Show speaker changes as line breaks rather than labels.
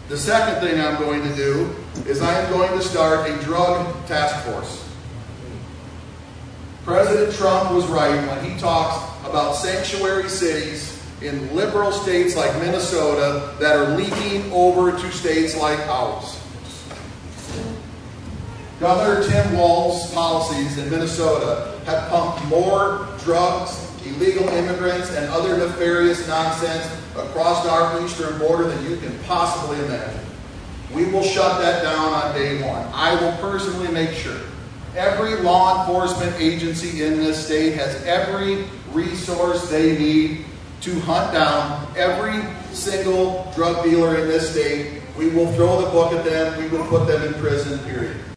The second thing I'm going to do is I am going to start a drug task force. President Trump was right when he talks about sanctuary cities in liberal states like Minnesota that are leaking over to states like ours. Governor Tim Walz's policies in Minnesota have pumped more drugs, illegal immigrants, and other nefarious nonsense across our eastern border than you can possibly imagine. We will shut that down on day one. I will personally make sure every law enforcement agency in this state has every resource they need to hunt down every single drug dealer in this state. We will throw the book at them. We will put them in prison, period.